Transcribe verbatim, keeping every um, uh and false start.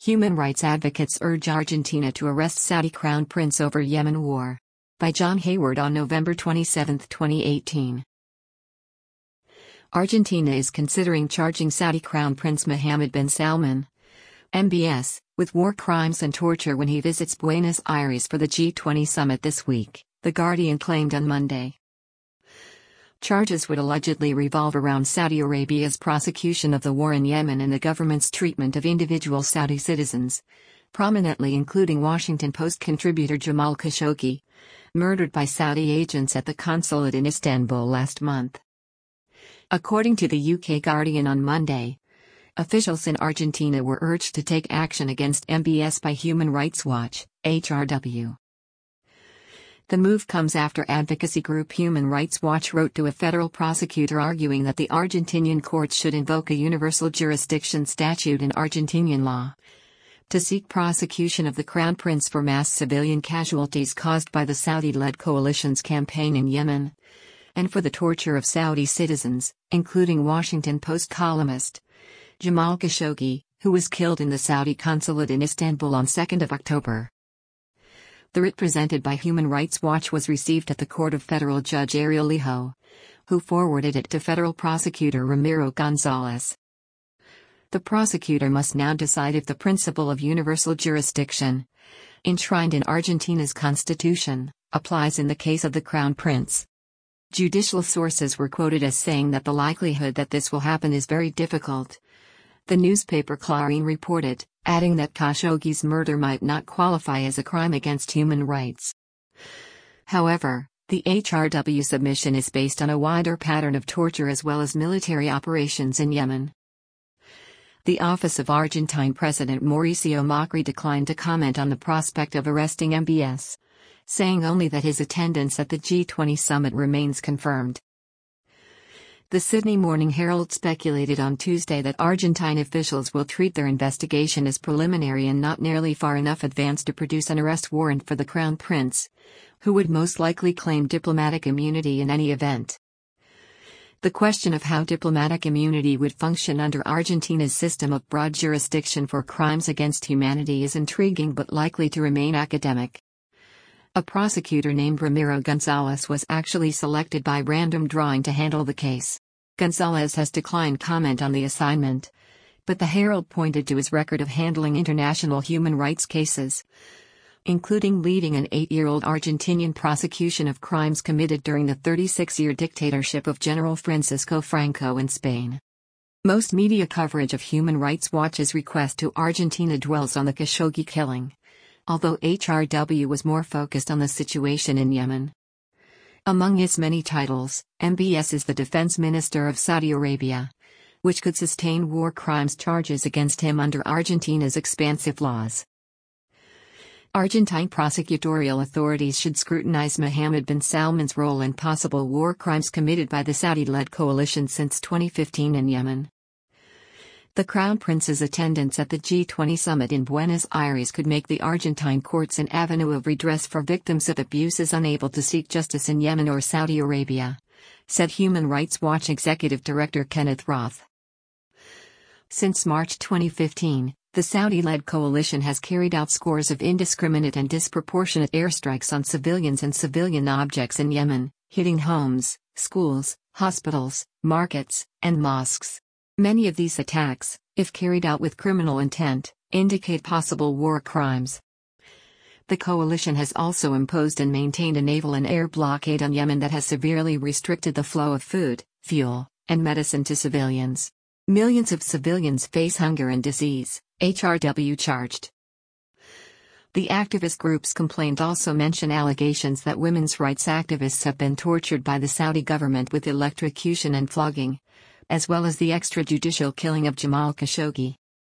Human rights advocates urge Argentina to arrest Saudi Crown Prince over Yemen war. By John Hayward on November twenty-seventh, twenty eighteen. Argentina is considering charging Saudi Crown Prince Mohammed bin Salman, M B S, with war crimes and torture when he visits Buenos Aires for the G twenty summit this week, The Guardian claimed on Monday. Charges would allegedly revolve around Saudi Arabia's prosecution of the war in Yemen and the government's treatment of individual Saudi citizens, prominently including Washington Post contributor Jamal Khashoggi, murdered by Saudi agents at the consulate in Istanbul last month. According to the U K Guardian on Monday, officials in Argentina were urged to take action against M B S by Human Rights Watch, H R W. The move comes after advocacy group Human Rights Watch wrote to a federal prosecutor arguing that the Argentinian courts should invoke a universal jurisdiction statute in Argentinian law to seek prosecution of the Crown Prince for mass civilian casualties caused by the Saudi-led coalition's campaign in Yemen, and for the torture of Saudi citizens, including Washington Post columnist Jamal Khashoggi, who was killed in the Saudi consulate in Istanbul on second of October. The writ presented by Human Rights Watch was received at the court of federal judge Ariel Lijo, who forwarded it to federal prosecutor Ramiro Gonzalez. The prosecutor must now decide if the principle of universal jurisdiction, enshrined in Argentina's constitution, applies in the case of the Crown Prince. Judicial sources were quoted as saying that the likelihood that this will happen is very difficult. The newspaper Clarín reported, adding that Khashoggi's murder might not qualify as a crime against human rights. However, the H R W submission is based on a wider pattern of torture as well as military operations in Yemen. The office of Argentine President Mauricio Macri declined to comment on the prospect of arresting M B S, saying only that his attendance at the G twenty summit remains confirmed. The Sydney Morning Herald speculated on Tuesday that Argentine officials will treat their investigation as preliminary and not nearly far enough advanced to produce an arrest warrant for the Crown Prince, who would most likely claim diplomatic immunity in any event. The question of how diplomatic immunity would function under Argentina's system of broad jurisdiction for crimes against humanity is intriguing but likely to remain academic. A prosecutor named Ramiro Gonzalez was actually selected by random drawing to handle the case. Gonzalez has declined comment on the assignment, but the Herald pointed to his record of handling international human rights cases, including leading an eight-year-old Argentinian prosecution of crimes committed during the thirty-six-year dictatorship of General Francisco Franco in Spain. Most media coverage of Human Rights Watch's request to Argentina dwells on the Khashoggi killing, although H R W was more focused on the situation in Yemen. Among its many titles, M B S is the defense minister of Saudi Arabia, which could sustain war crimes charges against him under Argentina's expansive laws. Argentine prosecutorial authorities should scrutinize Mohammed bin Salman's role in possible war crimes committed by the Saudi-led coalition since twenty fifteen in Yemen. The Crown Prince's attendance at the G twenty summit in Buenos Aires could make the Argentine courts an avenue of redress for victims of abuses unable to seek justice in Yemen or Saudi Arabia, said Human Rights Watch Executive Director Kenneth Roth. Since March twenty fifteen, the Saudi-led coalition has carried out scores of indiscriminate and disproportionate airstrikes on civilians and civilian objects in Yemen, hitting homes, schools, hospitals, markets, and mosques. Many of these attacks, if carried out with criminal intent, indicate possible war crimes. The coalition has also imposed and maintained a naval and air blockade on Yemen that has severely restricted the flow of food, fuel, and medicine to civilians. Millions of civilians face hunger and disease, H R W charged. The activist group's complaint also mentioned allegations that women's rights activists have been tortured by the Saudi government with electrocution and flogging, as well as the extrajudicial killing of Jamal Khashoggi.